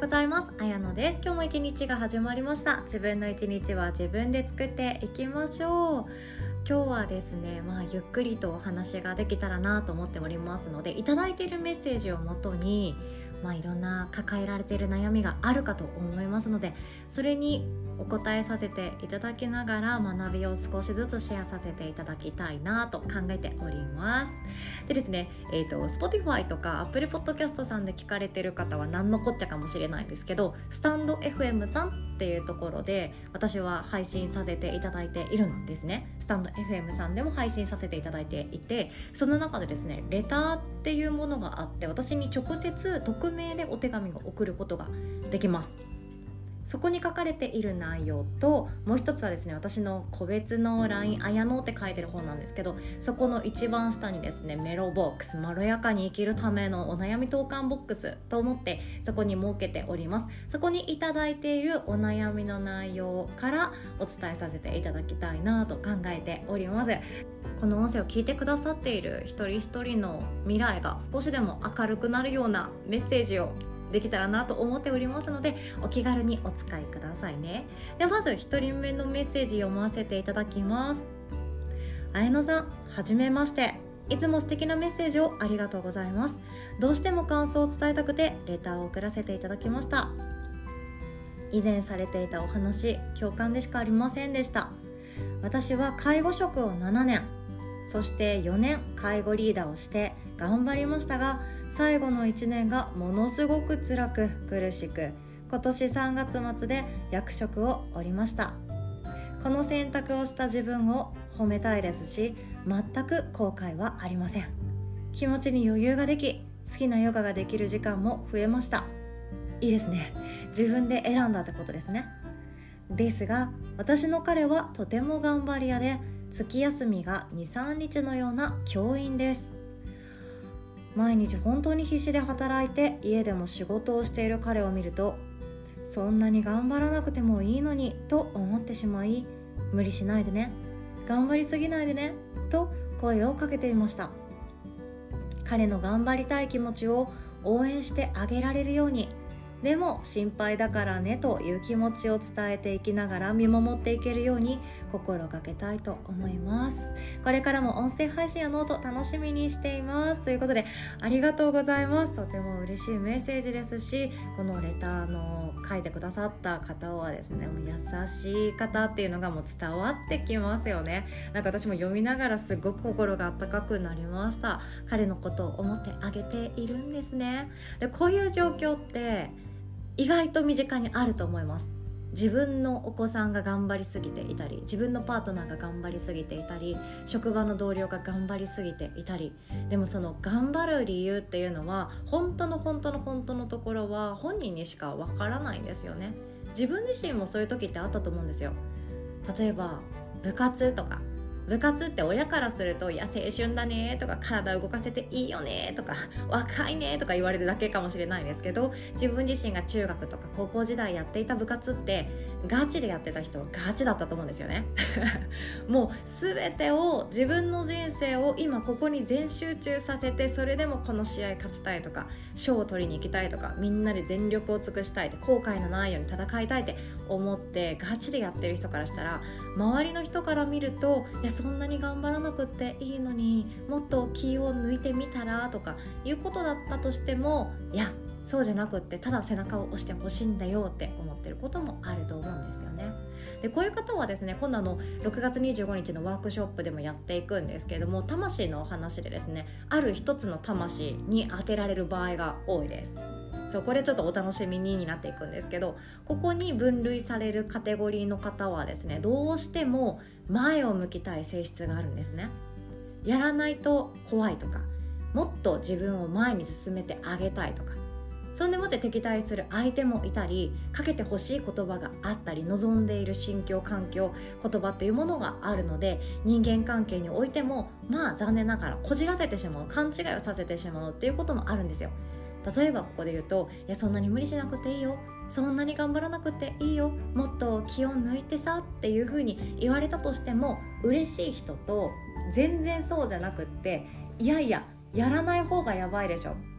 ございます。あやのです。今日も一日が始まりました。自分の一日は自分で作っていきましょう。今日はですね、ゆっくりとお話ができたらなと思っておりますので、いただいているメッセージをもとにいろんな抱えられている悩みがあるかと思いますので、それにお答えさせていただきながら学びを少しずつシェアさせていただきたいなと考えております。でですね、Spotify とか Apple Podcast さんで聞かれている方は何のこっちゃかもしれないんですけど、スタンド FM さんっていうところで私は配信させていただいているんですね。スタンド FM さんでも配信させていただいていて、その中でですね、レターっていうものがあって、私に直接匿名でお手紙を送ることができます。そこに書かれている内容と、もう一つはですね、私の個別の LINE あやのって書いてる本なんですけど、そこの一番下にですね、メロボックス、まろやかに生きるためのお悩み投函ボックスと思ってそこに設けております。そこにいただいているお悩みの内容からお伝えさせていただきたいなと考えております。この音声を聞いてくださっている一人一人の未来が少しでも明るくなるようなメッセージをできたらなと思っておりますので、お気軽にお使いくださいね。ではまず1人目のメッセージ読ませていただきます。あやのさん、はじめまして。いつも素敵なメッセージをありがとうございます。どうしても感想を伝えたくてレターを送らせていただきました。以前されていたお話、共感でしかありませんでした。私は介護職を7年、そして4年介護リーダーをして頑張りましたが、最後の1年がものすごく辛く苦しく、今年3月末で役職を降りました。この選択をした自分を褒めたいですし、全く後悔はありません。気持ちに余裕ができ、好きなヨガができる時間も増えました。いいですね。自分で選んだってことですね。ですが、私の彼はとても頑張り屋で、月休みが 2,3 日のような教員です。毎日本当に必死で働いて家でも仕事をしている彼を見ると、そんなに頑張らなくてもいいのにと思ってしまい、無理しないでね、頑張りすぎないでねと声をかけていました。彼の頑張りたい気持ちを応援してあげられるように、でも心配だからねという気持ちを伝えていきながら見守っていけるように心がけたいと思います。これからも音声配信やノート楽しみにしていますということで、ありがとうございます。とても嬉しいメッセージですし、このレターの書いてくださった方はですね、もう優しい方っていうのがもう伝わってきますよね。なんか私も読みながらすごく心が温かくなりました。彼のことを思ってあげているんですね。で、こういう状況って意外と身近にあると思います。自分のお子さんが頑張りすぎていたり、自分のパートナーが頑張りすぎていたり、職場の同僚が頑張りすぎていたり、でもその頑張る理由っていうのは本当のところは本人にしかわからないんですよね。自分自身もそういう時ってあったと思うんですよ。例えば部活とか、部活って親からすると、いや青春だねとか、体を動かせていいよねとか、若いねとか言われるだけかもしれないですけど、自分自身が中学とか高校時代やっていた部活ってガチでやってた人はガチだったと思うんですよねもう全てを、自分の人生を今ここに全集中させて、それでもこの試合勝ちたいとか、賞を取りに行きたいとか、みんなで全力を尽くしたいって、後悔のないように戦いたいって思ってガチでやってる人からしたら、周りの人から見ると、いやそんなに頑張らなくっていいのに、もっと気を抜いてみたらとかいうことだったとしても、いやそうじゃなくって、ただ背中を押してほしいんだよって思ってることもあると思うんですよね。で、こういう方はですね、今度6月25日のワークショップでもやっていくんですけれども、魂のお話でですね、ある一つの魂に当てられる場合が多いです。そう、これちょっとお楽しみになっていくんですけど、ここに分類されるカテゴリーの方はですね、どうしても前を向きたい性質があるんですね。やらないと怖いとか、もっと自分を前に進めてあげたいとか、そんでもって敵対する相手もいたり、かけてほしい言葉があったり、望んでいる心境、環境、言葉っていうものがあるので、人間関係においても残念ながらこじらせてしまう、勘違いをさせてしまうっていうこともあるんですよ。例えばここで言うと、いやそんなに無理しなくていいよ、そんなに頑張らなくていいよ、もっと気を抜いてさっていう風に言われたとしても、嬉しい人と全然そうじゃなくって、いやいややらない方がやばいでしょ、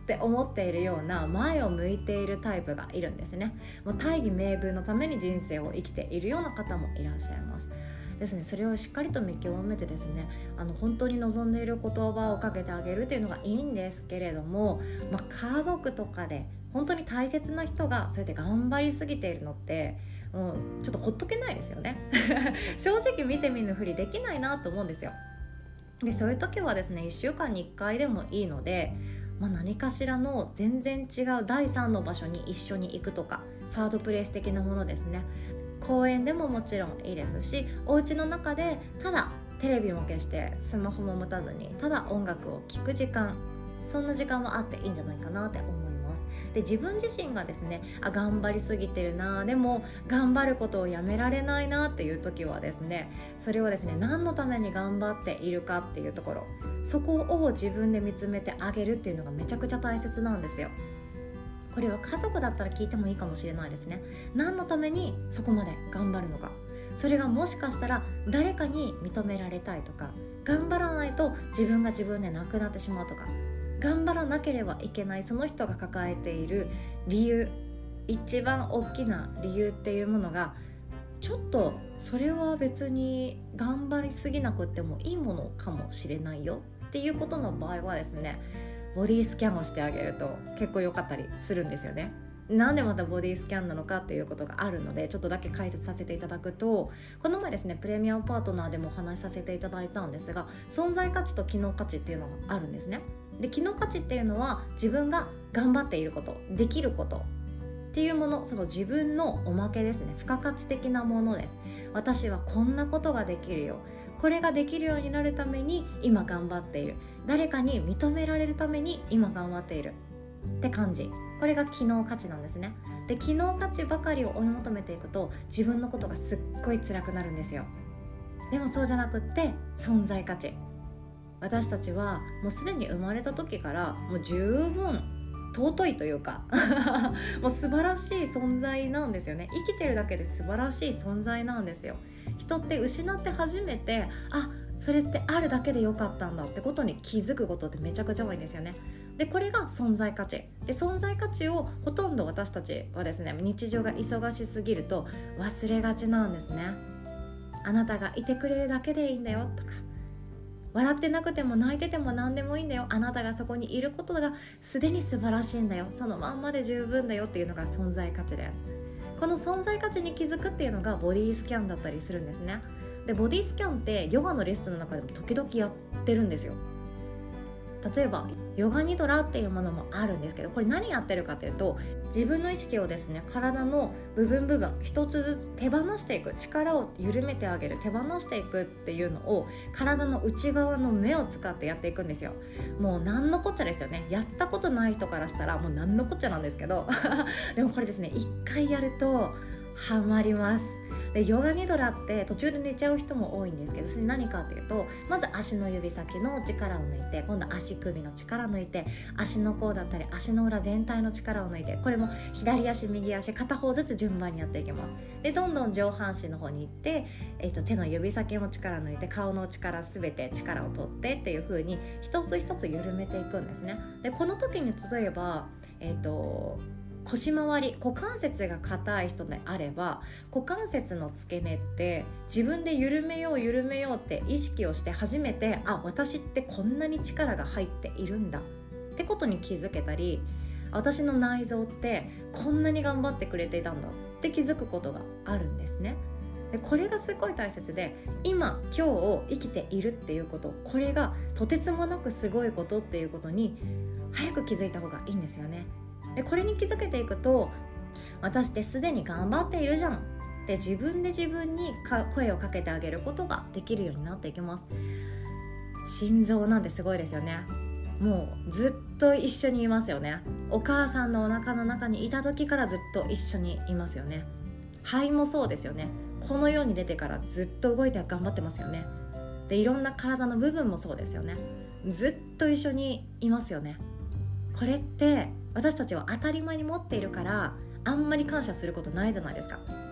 って思っているような前を向いているタイプがいるんですね。もう大義名分のために人生を生きているような方もいらっしゃいますですね。それをしっかりと見極めてですね、本当に望んでいる言葉をかけてあげるっていうのがいいんですけれども、家族とかで本当に大切な人がそうやって頑張りすぎているのってもうちょっとほっとけないですよね正直見て見ぬふりできないなと思うんですよ。でそういう時はですね、1週間に1回でもいいので、何かしらの全然違う第3の場所に一緒に行くとか、サードプレイス的なものですね。公園でももちろんいいですし、お家の中でただテレビも消してスマホも持たずにただ音楽を聴く時間、そんな時間もあっていいんじゃないかなって思います。で自分自身がですね、頑張りすぎてるな、でも頑張ることをやめられないなっていう時はですね、それをですね、何のために頑張っているかっていうところ、そこを自分で見つめてあげるっていうのがめちゃくちゃ大切なんですよ。これは家族だったら聞いてもいいかもしれないですね。何のためにそこまで頑張るのか、それがもしかしたら誰かに認められたいとか、頑張らないと自分が自分でなくなってしまうとか、頑張らなければいけないその人が抱えている理由、一番大きな理由っていうものが、ちょっとそれは別に頑張りすぎなくてもいいものかもしれないよっていうことの場合はですね、ボディスキャンをしてあげると結構良かったりするんですよね。なんでまたボディスキャンなのかっていうことがあるので、ちょっとだけ解説させていただくと、この前ですね、プレミアムパートナーでもお話しさせていただいたんですが、存在価値と機能価値っていうのがあるんですね。で機能価値っていうのは自分が頑張っていること、できることっていうもの、その自分のおまけですね。付加価値的なものです。私はこんなことができるよ、これができるようになるために今頑張っている、誰かに認められるために今頑張っているって感じ、これが機能価値なんですね。で機能価値ばかりを追い求めていくと自分のことがすっごい辛くなるんですよ。でもそうじゃなくって存在価値、私たちはもうすでに生まれた時からもう十分尊いというかもう素晴らしい存在なんですよね。生きてるだけで素晴らしい存在なんですよ。人って失って初めて、それってあるだけでよかったんだってことに気づくことってめちゃくちゃ多いんですよね。でこれが存在価値で、存在価値をほとんど私たちはですね、日常が忙しすぎると忘れがちなんですね。あなたがいてくれるだけでいいんだよとか、笑ってなくても泣いてても何でもいいんだよ、あなたがそこにいることがすでに素晴らしいんだよ、そのまんまで十分だよっていうのが存在価値です。この存在価値に気づくっていうのがボディスキャンだったりするんですね。でボディスキャンってヨガのレッスンの中でも時々やってるんですよ。例えばヨガニドラっていうものもあるんですけど、これ何やってるかというと、自分の意識をですね、体の部分一つずつ手放していく、力を緩めてあげる、手放していくっていうのを体の内側の目を使ってやっていくんですよ。もう何のこっちゃですよね。やったことない人からしたらもう何のこっちゃなんですけどでもこれですね、一回やるとハマります。でヨガニドラって途中で寝ちゃう人も多いんですけど、それ何かっていうと、まず足の指先の力を抜いて、今度足首の力を抜いて、足の甲だったり足の裏全体の力を抜いて、これも左足右足片方ずつ順番にやっていきます。でどんどん上半身の方に行って、手の指先も力を抜いて、顔の力すべて力を取ってっていう風に一つ一つ緩めていくんですね。でこの時に例えば腰回り、股関節が硬い人であれば、股関節の付け根って自分で緩めようって意識をして初めて、私ってこんなに力が入っているんだってことに気づけたり、私の内臓ってこんなに頑張ってくれていたんだって気づくことがあるんですね。でこれがすごい大切で、今日を生きているっていうこと、これがとてつもなくすごいことっていうことに早く気づいた方がいいんですよね。でこれに気づけていくと、私ってすでに頑張っているじゃんって自分で自分に声をかけてあげることができるようになっていきます。心臓なんてすごいですよね。もうずっと一緒にいますよね。お母さんのお腹の中にいた時からずっと一緒にいますよね。肺もそうですよね。この世に出てからずっと動いて頑張ってますよね。でいろんな体の部分もそうですよね。ずっと一緒にいますよね。これって私たちは当たり前に持っているから、あんまり感謝することないじゃないですか。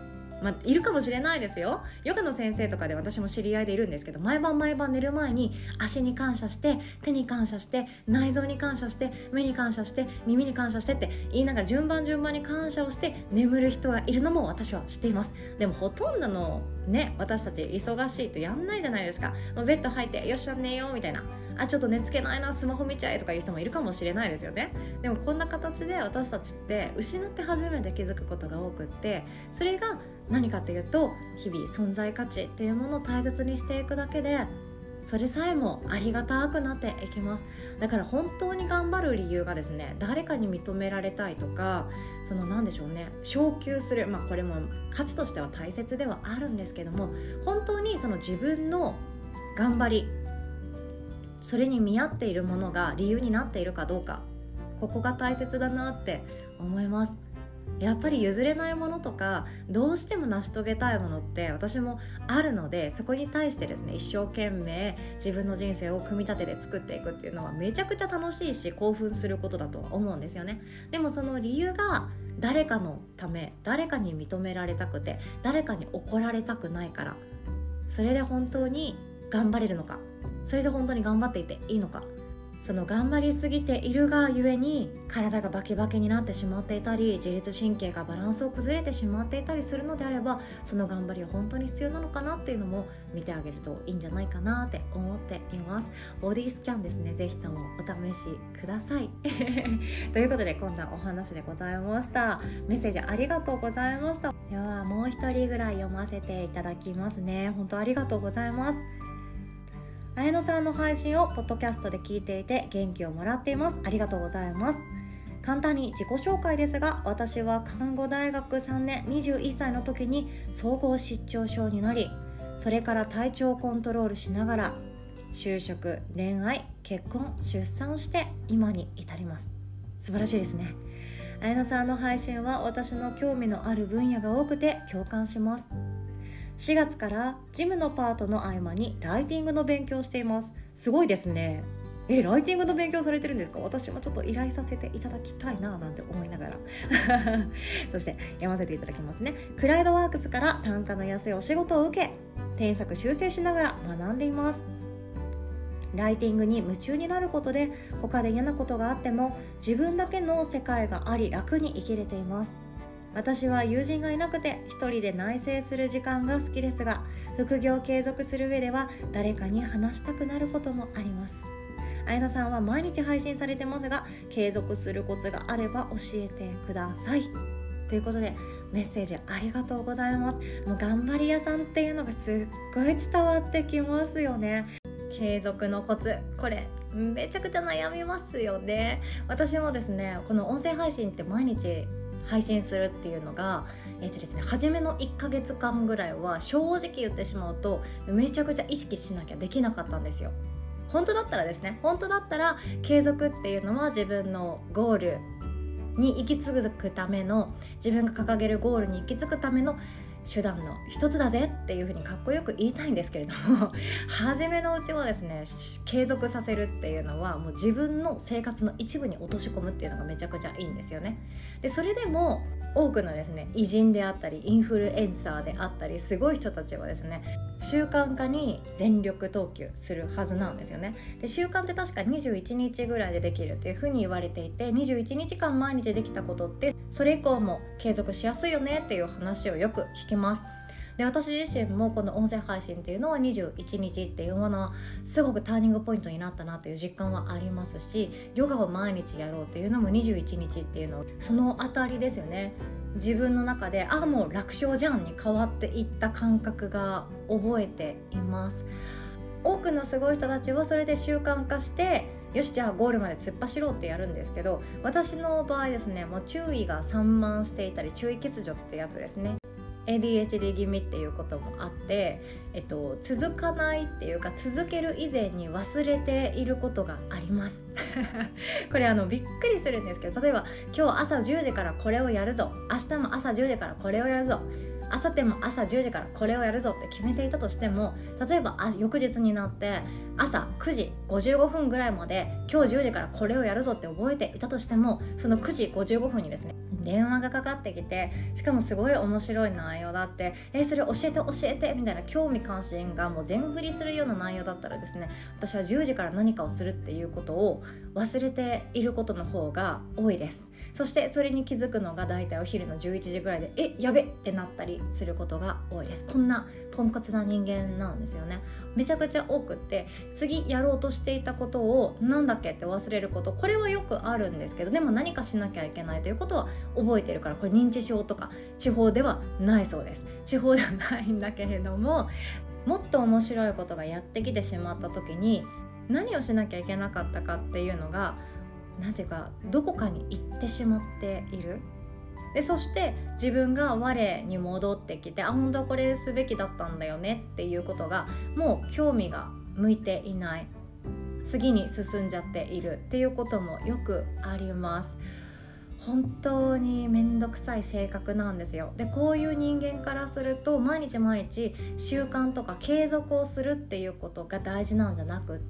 いるかもしれないですよ。ヨガの先生とかで私も知り合いでいるんですけど、毎晩寝る前に足に感謝して、手に感謝して、内臓に感謝して、目に感謝して、耳に感謝してって言いながら順番に感謝をして眠る人がいるのも私は知っています。でもほとんどのね、私たち忙しいとやんないじゃないですか。ベッド入ってよっしゃ寝ようみたいな、ちょっと寝つけないな、スマホ見ちゃえとかいう人もいるかもしれないですよね。でもこんな形で私たちって失って初めて気づくことが多くって、それが何かっていうと、日々存在価値っていうものを大切にしていくだけで、それさえもありがたくなっていきます。だから本当に頑張る理由がですね、誰かに認められたいとか、なんでしょうね、昇給する、これも価値としては大切ではあるんですけども、本当に自分の頑張り、それに見合っているものが理由になっているかどうか、ここが大切だなって思います。やっぱり譲れないものとか、どうしても成し遂げたいものって私もあるので、そこに対してですね、一生懸命自分の人生を組み立てて作っていくっていうのはめちゃくちゃ楽しいし、興奮することだとは思うんですよね。でもその理由が誰かのため、誰かに認められたくて、誰かに怒られたくないから、それで本当に頑張れるのか、それで本当に頑張っていていいのか、頑張りすぎているがゆえに体がバキバキになってしまっていたり、自律神経がバランスを崩れてしまっていたりするのであれば、その頑張りは本当に必要なのかなっていうのも見てあげるといいんじゃないかなって思っています。ボディスキャンですね、ぜひともお試しくださいということで、こんなお話でございました。メッセージありがとうございました。ではもう一人ぐらい読ませていただきますね。本当ありがとうございます。綾乃さんの配信をポッドキャストで聞いていて元気をもらっています。ありがとうございます。簡単に自己紹介ですが、私は看護大学3年21歳の時に総合失調症になり、それから体調をコントロールしながら就職、恋愛、結婚、出産して今に至ります。素晴らしいですね。綾乃さんの配信は私の興味のある分野が多くて共感します。4月からジムのパートの合間にライティングの勉強をしています。すごいですね。ライティングの勉強されてるんですか？私もちょっと依頼させていただきたいななんて思いながらそして読ませていただきますね。クライドワークスから単価の安いお仕事を受け、添削修正しながら学んでいます。ライティングに夢中になることで、他で嫌なことがあっても自分だけの世界があり、楽に生きれています。私は友人がいなくて一人で内省する時間が好きですが、副業を継続する上では誰かに話したくなることもあります。綾乃さんは毎日配信されてますが、継続するコツがあれば教えてくださいということで、メッセージありがとうございます。もう頑張り屋さんっていうのがすっごい伝わってきますよね。継続のコツ、これめちゃくちゃ悩みますよね。私もですね、この音声配信って毎日配信するっていうのがですね、初めの1ヶ月間ぐらいは正直言ってしまうとめちゃくちゃ意識しなきゃできなかったんですよ。本当だったらですね、本当だったら継続っていうのは自分のゴールに行き継ぐための、自分が掲げるゴールに行き着くための手段の一つだぜっていう風にかっこよく言いたいんですけれども初めのうちはですね、継続させるっていうのはもう自分の生活の一部に落とし込むっていうのがめちゃくちゃいいんですよね。でそれでも多くのですね、偉人であったりインフルエンサーであったりすごい人たちはですね、習慣化に全力投球するはずなんですよね。で習慣って確か21日ぐらいでできるっていう風に言われていて、21日間毎日できたことってそれ以降も継続しやすいよねっていう話をよく聞きます。で私自身もこの音声配信っていうのは21日っていうものはすごくターニングポイントになったなっていう実感はありますし、ヨガを毎日やろうっていうのも21日っていうの、そのあたりですよね。自分の中でもう楽勝じゃんに変わっていった感覚が覚えています。多くのすごい人たちはそれで習慣化して、よしじゃあゴールまで突っ走ろうってやるんですけど、私の場合ですね、もう注意が散漫していたり、注意欠如ってやつですね、ADHD 気味っていうこともあって、続かないっていうか、続ける以前に忘れていることがありますこれびっくりするんですけど、例えば今日朝10時からこれをやるぞ、明日も朝10時からこれをやるぞ、明後日も朝10時からこれをやるぞって決めていたとしても、例えば翌日になって朝9時55分ぐらいまで今日10時からこれをやるぞって覚えていたとしても、その9時55分にですね電話がかかってきて、しかもすごい面白い内容だって、それ教えて教えてみたいな興味関心がもう全振りするような内容だったらですね、私は10時から何かをするっていうことを忘れていることの方が多いです。そしてそれに気づくのがだいたいお昼の11時ぐらいで、やべってなったりすることが多いです。こんなポンコツな人間なんですよね。めちゃくちゃ多くって、次やろうとしていたことをなんだっけって忘れること、これはよくあるんですけど、でも何かしなきゃいけないということは覚えてるから、これ認知症とか地方ではないそうです。地方ではないんだけれども、もっと面白いことがやってきてしまった時に何をしなきゃいけなかったかっていうのが、なんていうかどこかに行ってしまっている。でそして自分が我に戻ってきて、本当はこれすべきだったんだよねっていうことがもう興味が向いていない、次に進んじゃっているっていうこともよくあります。本当にめんどくさい性格なんですよ。でこういう人間からすると、毎日毎日習慣とか継続をするっていうことが大事なんじゃなくって、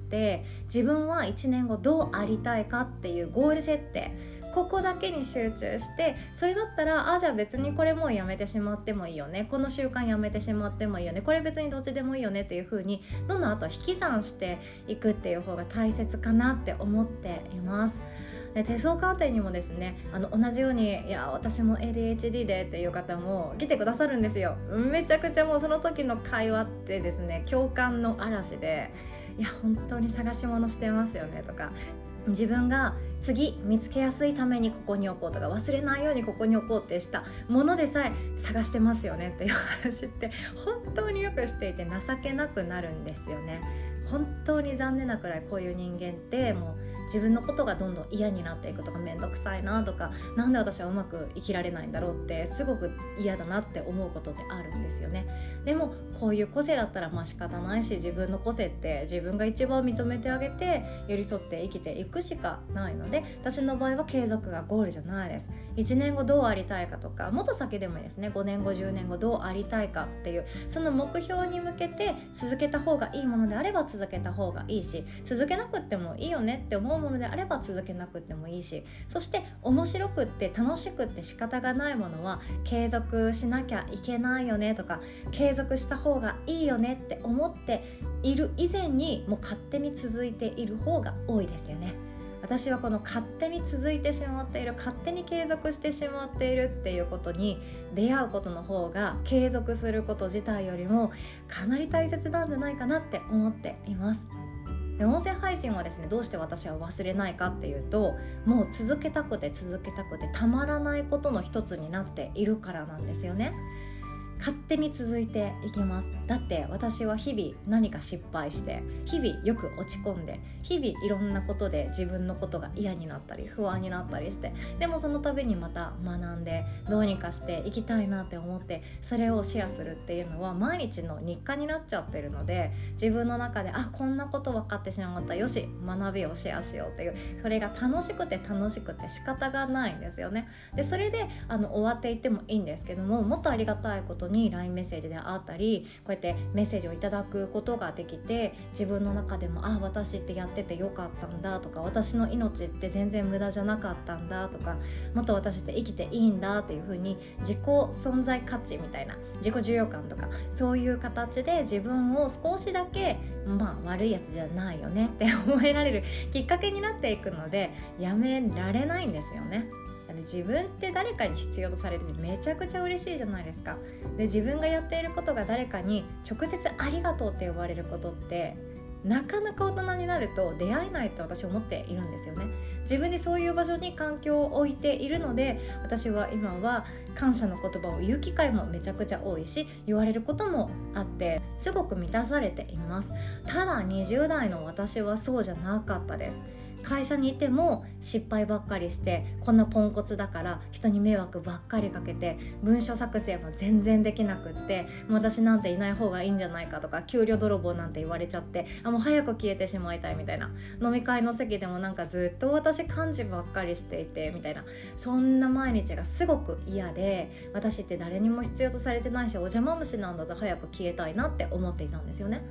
自分は1年後どうありたいかっていうゴール設定、ここだけに集中して、それだったらじゃあ別にこれもうやめてしまってもいいよね、この習慣やめてしまってもいいよね、これ別にどっちでもいいよねっていう風にどんどんあと引き算していくっていう方が大切かなって思っています。で手相鑑定にもですね、同じように私も ADHD でっていう方も来てくださるんですよ。めちゃくちゃもうその時の会話ってですね、共感の嵐で、本当に探し物してますよねとか、自分が次見つけやすいためにここに置こうとか、忘れないようにここに置こうってしたものでさえ探してますよねっていう話って本当によくしていて、情けなくなるんですよね。本当に残念なくらいこういう人間ってもう自分のことがどんどん嫌になっていくとか、めんどくさいなとか、なんで私はうまく生きられないんだろうってすごく嫌だなって思うことってあるんですよね。でもこういう個性だったら仕方ないし、自分の個性って自分が一番認めてあげて寄り添って生きていくしかないので、私の場合は継続がゴールじゃないです。1年後どうありたいかとか、もっと先でもいいですね、5年後10年後どうありたいかっていうその目標に向けて続けた方がいいものであれば続けた方がいいし、続けなくってもいいよねって思うものであれば続けなくってもいいし、そして面白くって楽しくって仕方がないものは継続しなきゃいけないよねとか、継続した方がいいよねって思っている以前にもう勝手に続いている方が多いですよね。私はこの勝手に続いてしまっている、勝手に継続してしまっているっていうことに出会うことの方が、継続すること自体よりもかなり大切なんじゃないかなって思っています。で音声配信はですね、どうして私は忘れないかっていうと、もう続けたくてたまらないことの一つになっているからなんですよね。勝手に続いていきます。だって私は日々何か失敗して、日々よく落ち込んで、日々いろんなことで自分のことが嫌になったり不安になったりして、でもその度にまた学んでどうにかしていきたいなって思って、それをシェアするっていうのは毎日の日課になっちゃってるので、自分の中でこんなこと分かってしまった、よし学びをシェアしようっていう、それが楽しくて仕方がないんですよね。でそれで終わっていってもいいんですけども、もっとありがたいことに LINE メッセージであったり、こうやってメッセージをいただくことができて、自分の中でも私ってやっててよかったんだとか、私の命って全然無駄じゃなかったんだとか、もっと私って生きていいんだっていう風に自己存在価値みたいな、自己重要感とか、そういう形で自分を少しだけ悪いやつじゃないよねって思えられるきっかけになっていくので、やめられないんですよね。自分って誰かに必要とされてめちゃくちゃ嬉しいじゃないですか。で自分がやっていることが誰かに直接ありがとうって呼ばれることってなかなか大人になると出会えないと私は思っているんですよね。自分でそういう場所に環境を置いているので、私は今は感謝の言葉を言う機会もめちゃくちゃ多いし、言われることもあってすごく満たされています。ただ20代の私はそうじゃなかったです。会社にいても失敗ばっかりして、こんなポンコツだから人に迷惑ばっかりかけて、文書作成も全然できなくって、もう私なんていない方がいいんじゃないかとか、給料泥棒なんて言われちゃって、もう早く消えてしまいたいみたいな、飲み会の席でもずっと私幹事ばっかりしていてみたいな、そんな毎日がすごく嫌で、私って誰にも必要とされてないしお邪魔虫なんだと、早く消えたいなって思っていたんですよね。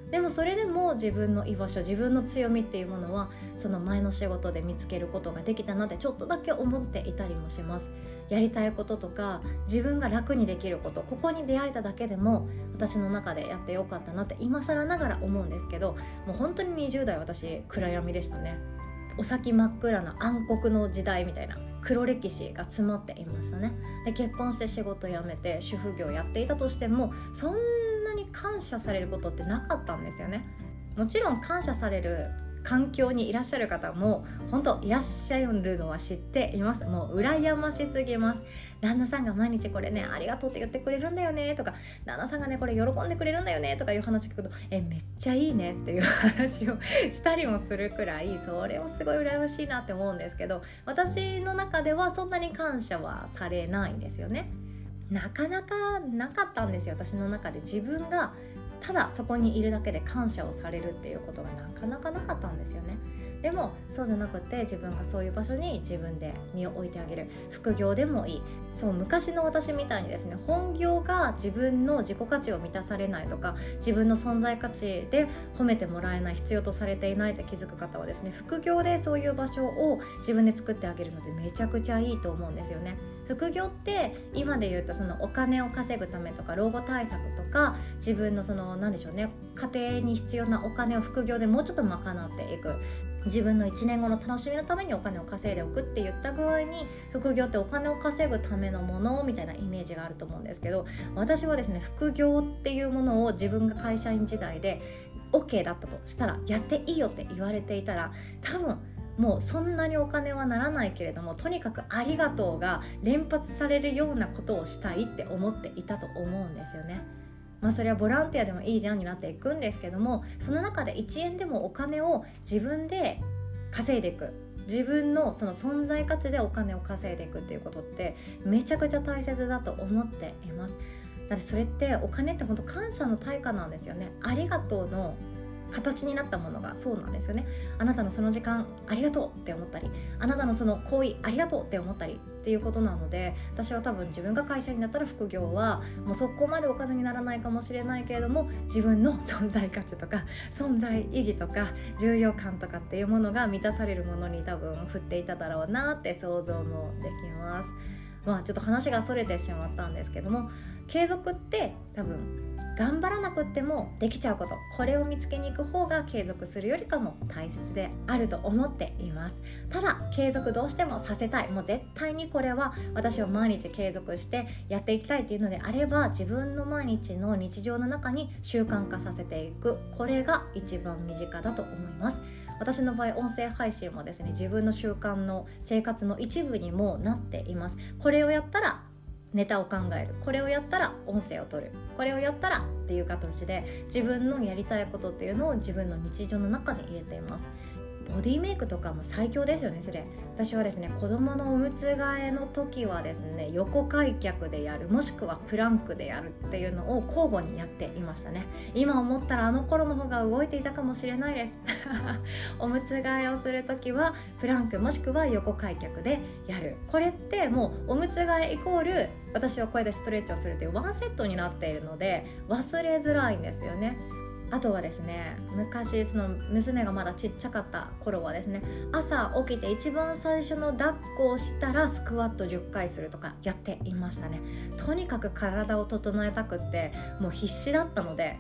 でもそれでも自分の居場所、自分の強みっていうものはその前の仕事で見つけることができたなってちょっとだけ思っていたりもします。やりたいこととか自分が楽にできること、ここに出会えただけでも私の中でやってよかったなって今更ながら思うんですけど、もう本当に20代私暗闇でしたね。お先真っ暗な暗黒の時代みたいな黒歴史が詰まっていましたね。で結婚して仕事辞めて主婦業やっていたとしてもそんなに感謝されることってなかったんですよね。もちろん感謝される環境にいらっしゃる方も本当いらっしゃるのは知っています。もう羨ましすぎます。旦那さんが毎日これねありがとうって言ってくれるんだよねとか、旦那さんがねこれ喜んでくれるんだよねとかいう話聞くとめっちゃいいねっていう話をしたりもするくらい、それもすごい羨ましいなって思うんですけど、私の中ではそんなに感謝はされないんですよね。なかなかなかったんですよ。私の中で自分がただそこにいるだけで感謝をされるっていうことがなかなかなかったんですよね。でもそうじゃなくて、自分がそういう場所に自分で身を置いてあげる、副業でもいい。そう昔の私みたいにですね、本業が自分の自己価値を満たされないとか、自分の存在価値で褒めてもらえない、必要とされていないって気づく方はですね、副業でそういう場所を自分で作ってあげるのでめちゃくちゃいいと思うんですよね。副業って今で言うとそのお金を稼ぐためとか老後対策とか、自分のその何でしょうね、家庭に必要なお金を副業でもうちょっと賄っていく、自分の1年後の楽しみのためにお金を稼いでおくって言った具合に、副業ってお金を稼ぐためのものみたいなイメージがあると思うんですけど、私はですね、副業っていうものを自分が会社員時代で OK だったとしたら、やっていいよって言われていたら、多分もうそんなにお金はならないけれども、とにかくありがとうが連発されるようなことをしたいって思っていたと思うんですよね。それはボランティアでもいいじゃんになっていくんですけども、その中で1円でもお金を自分で稼いでいく、自分のその存在価値でお金を稼いでいくっていうことってめちゃくちゃ大切だと思っています。だってそれってお金って本当感謝の対価なんですよね。ありがとうの形になったものがそうなんですよね。あなたのその時間ありがとうって思ったり、あなたのその行為ありがとうって思ったりっていうことなので、私は多分自分が会社になったら副業はもうそこまでお金にならないかもしれないけれども、自分の存在価値とか存在意義とか重要感とかっていうものが満たされるものに多分振っていただろうなって想像もできます。ちょっと話がそれてしまったんですけども、継続って多分頑張らなくってもできちゃうこと、これを見つけに行く方が継続するよりかも大切であると思っています。ただ継続どうしてもさせたい、もう絶対にこれは私は毎日継続してやっていきたいというのであれば、自分の毎日の日常の中に習慣化させていく、これが一番身近だと思います。私の場合音声配信もですね、自分の習慣の生活の一部にもなっています。これをやったらネタを考える、これをやったら音声を取る、これをやったらっていう形で自分のやりたいことっていうのを自分の日常の中に入れています。ボディメイクとかも最強ですよね。それ私はですね、子供のおむつ替えの時はですね、横開脚でやる、もしくはプランクでやるっていうのを交互にやっていましたね。今思ったらあの頃の方が動いていたかもしれないですおむつ替えをする時はプランクもしくは横開脚でやる。これってもうおむつ替えイコール私はこれでストレッチをするっていうワンセットになっているので忘れづらいんですよね。あとはですね、昔その娘がまだちっちゃかった頃はですね、朝起きて一番最初の抱っこをしたらスクワット10回するとかやっていましたね。とにかく体を整えたくってもう必死だったので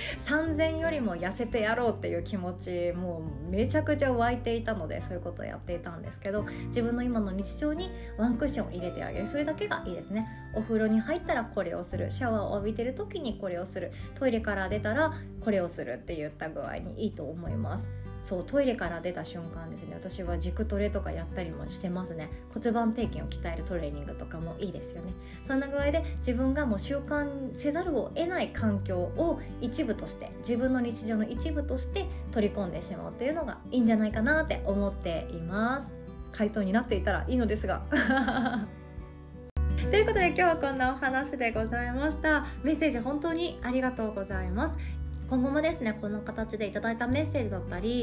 3000よりも痩せてやろうっていう気持ちもうめちゃくちゃ湧いていたので、そういうことをやっていたんですけど、自分の今の日常にワンクッションを入れてあげる、それだけがいいですね。お風呂に入ったらこれをする、シャワーを浴びてる時にこれをする、トイレから出たらこれをするって言った具合にいいと思います。そう、トイレから出た瞬間ですね、私は軸トレとかやったりもしてますね。骨盤底筋を鍛えるトレーニングとかもいいですよね。そんな具合で自分がもう習慣せざるを得ない環境を一部として、自分の日常の一部として取り込んでしまうっていうのがいいんじゃないかなって思っています。回答になっていたらいいのですがということで今日はこんなお話でございました。メッセージ本当にありがとうございます。今後もですね、この形でいただいたメッセージだったり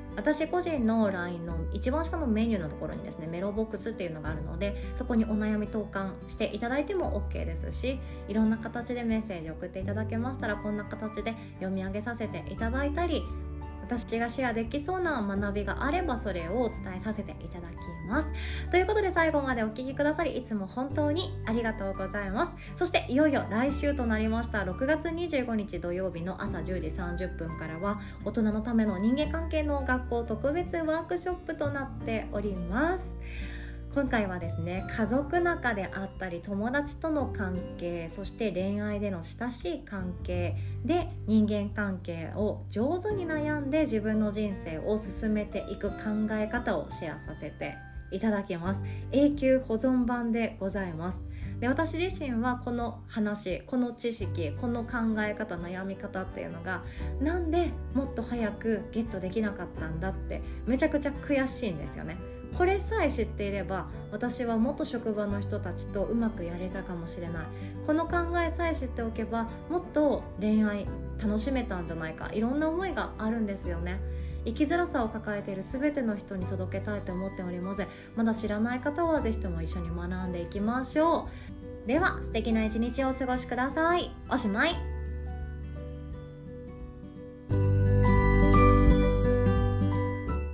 私個人の LINE の一番下のメニューのところにですね、メロボックスっていうのがあるので、そこにお悩み投函していただいても OK ですし、いろんな形でメッセージ送っていただけましたら、こんな形で読み上げさせていただいたり、私がシェアできそうな学びがあればそれをお伝えさせていただきます。ということで、最後までお聞きくださりいつも本当にありがとうございます。そしていよいよ来週となりました6月25日土曜日の朝10時30分からは、大人のための人間関係の学校特別ワークショップとなっております。今回はですね、家族仲であったり友達との関係、そして恋愛での親しい関係で人間関係を上手に悩んで自分の人生を進めていく考え方をシェアさせていただきます。永久保存版でございます。で、私自身はこの話、この知識、この考え方、悩み方っていうのがなんでもっと早くゲットできなかったんだってめちゃくちゃ悔しいんですよね。これさえ知っていれば私は元職場の人たちとうまくやれたかもしれない。この考えさえ知っておけばもっと恋愛楽しめたんじゃないか、いろんな思いがあるんですよね。生きづらさを抱えている全ての人に届けたいと思っております。まだ知らない方はぜひとも一緒に学んでいきましょう。では素敵な一日をお過ごしください。おしまい。